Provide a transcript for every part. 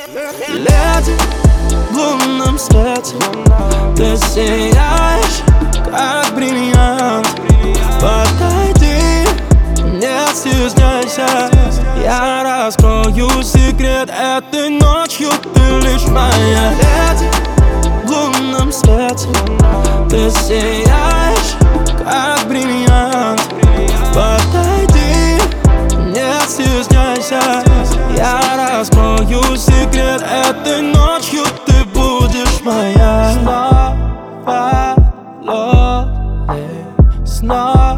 Леди, в лунном свете ты сияешь, как бриллиант. Подойди, не стесняйся, я раскрою секрет этой ночью. Ты лишь моя леди, в лунном свете ты сияешь, как бриллиант. Подойди, не стесняйся, я раскрою секрет этой ночью. Ты будешь моя. Снова ловлю, снова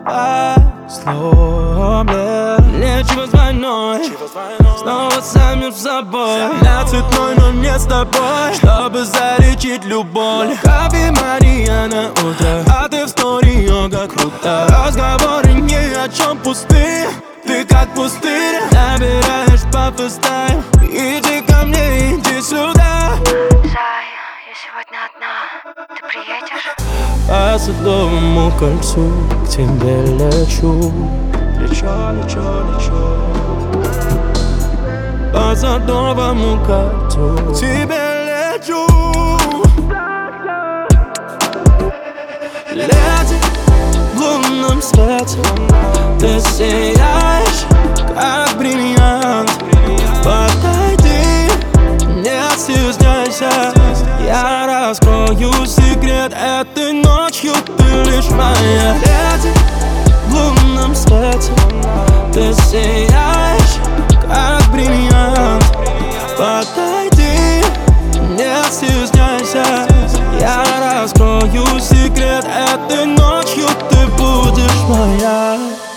сломлен. Нечего с двойной, снова замер в собой. Я цветной, но не с тобой, чтобы залечить любовь. Хаби Мария на утро, а ты в стори йога круто. Разговоры ни о чем пустые, ты как пустырь. Набираешь папа стайл, иди ко мне, иди сюда. Зай, я сегодня одна, ты приедешь? По Садовому кольцу к тебе лечу. Лечу. По Садовому кольцу к тебе лечу. Леди, в лунном свете ты сияешь, как бриллиант. Подойди, не стесняйся, я раскрою секрет этой ночью. Ты лишь моя леди, в лунном свете ты сияешь, как бриллиант. Подойди, не стесняйся, я раскрою секрет этой ночью. Ты будешь моя.